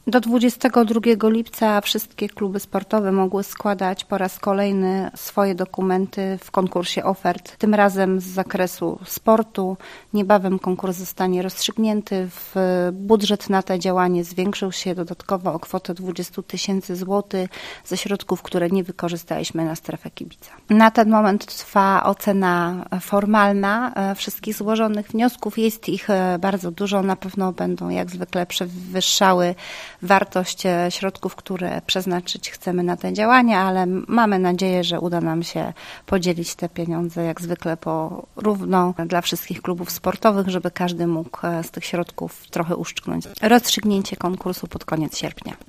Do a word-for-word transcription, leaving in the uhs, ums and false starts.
Do dwudziestego drugiego lipca wszystkie kluby sportowe mogły składać po raz kolejny swoje dokumenty w konkursie ofert, tym razem z zakresu sportu. Niebawem konkurs zostanie rozstrzygnięty. W budżet na to działanie zwiększył się dodatkowo o kwotę dwadzieścia tysięcy złotych ze środków, które nie wykorzystaliśmy na strefę kibica. Na ten moment trwa ocena formalna wszystkich złożonych wniosków. Jest ich bardzo dużo, na pewno będą jak zwykle przewyższały wartość środków, które przeznaczyć chcemy na te działania, ale mamy nadzieję, że uda nam się podzielić te pieniądze jak zwykle porówno dla wszystkich klubów sportowych, żeby każdy mógł z tych środków trochę uszczknąć. Rozstrzygnięcie konkursu pod koniec sierpnia.